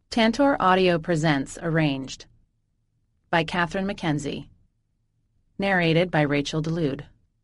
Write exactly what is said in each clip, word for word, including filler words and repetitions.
Tantor Audio presents Arranged by Catherine Mackenzie. Narrated by Rachel DeLude.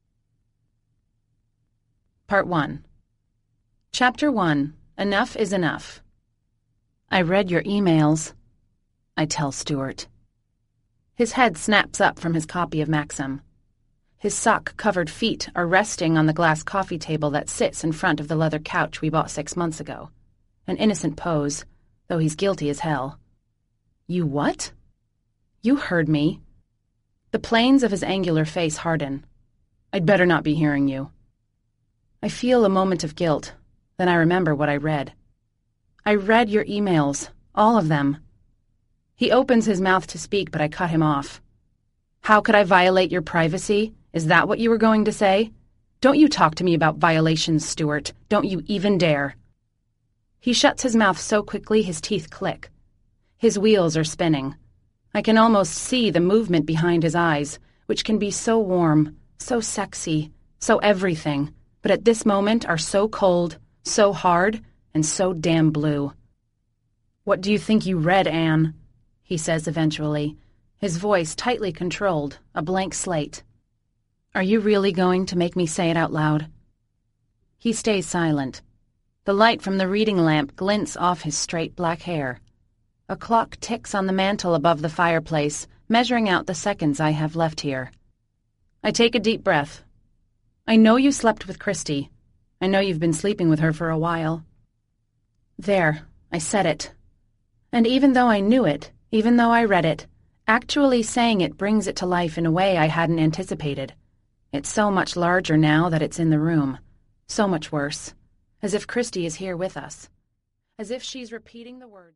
Part one. Chapter one. Enough is enough. I read your emails, I tell Stuart. His head snaps up from his copy of Maxim. His sock-covered feet are resting on the glass coffee table that sits in front of the leather couch we bought six months ago. An innocent pose, though he's guilty as hell. You what? You heard me. The planes of his angular face harden. I'd better not be hearing you. I feel a moment of guilt, then I remember what I read. I read your emails, all of them. He opens his mouth to speak, but I cut him off. How could I violate your privacy? Is that what you were going to say? Don't you talk to me about violations, Stuart. Don't you even dare. He shuts his mouth so quickly his teeth click. His wheels are spinning. I can almost see the movement behind his eyes, which can be so warm, so sexy, so everything, but at this moment are so cold, so hard, and so damn blue. What do you think you read, Anne? He says eventually, his voice tightly controlled, a blank slate. Are you really going to make me say it out loud? He stays silent. The light from the reading lamp glints off his straight black hair. A clock ticks on the mantel above the fireplace, measuring out the seconds I have left here. I take a deep breath. I know you slept with Christy. I know you've been sleeping with her for a while. There, I said it. And even though I knew it, even though I read it, actually saying it brings it to life in a way I hadn't anticipated. It's so much larger now that it's in the room. So much worse. As if Christy is here with us. As if she's repeating the words.